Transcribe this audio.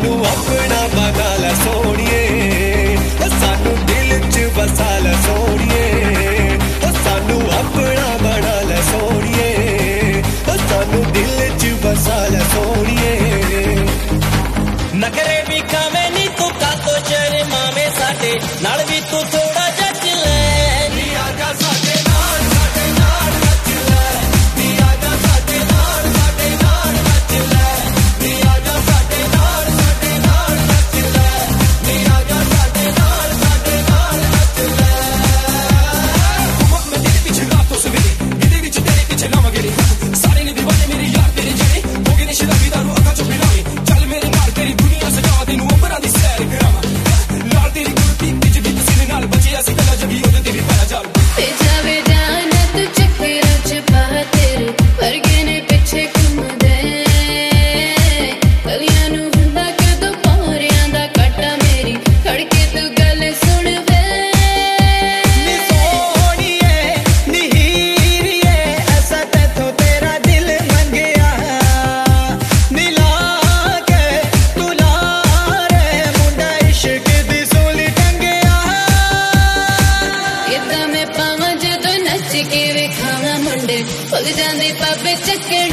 सानू अपना बना ला सोनिए, सानू दिल च बसा ला सोनिए, सानू अपना बना ला सोनिए, सानू दिल च बसा ला सोनिए। नखरे भी खावे नी तू कातो चरे मामे साडे नाल भी तू थोड़ा जच ले। नी आजा साडे नाल नच ले, नी आजा साडे नाल नच ले, नी आजा साडे नाल नच ले, नी आजा साडे नाल नच ले। मैं तेरे पीछे रातों सवेरे गिरे विच तेरे पीछे लावा गेरी सारे ने दीवाने मेरे यार तेरे जेड़े हो गए ने शराबी दारू अखा चो पिलावे चल मेरे नाल तेरी दुनिया सजा तेनू अंबरां दी सैर करावां लाल तेरी गुरती विच गीत सीने नाल बचिया सी गल्ला जबी ओदे ते भी पाया जाल ते जावे जाना तू चक्करां च पा तेरे वर्गे ने पिछे घुमदे गलियां नू हुंदा कदों पौरियां दा काटा मेरी खड़के तू गल सुण वे। नी सोहणीए नी हीरीए ऐसा तैथों तेरा दिल मंगया नी ला के तू ला रे मुंडा इश्क दी सूली टंगया। इदां मैं पावां जदों नच के वेखावां मुंडे खुल जांदे पापे चक्के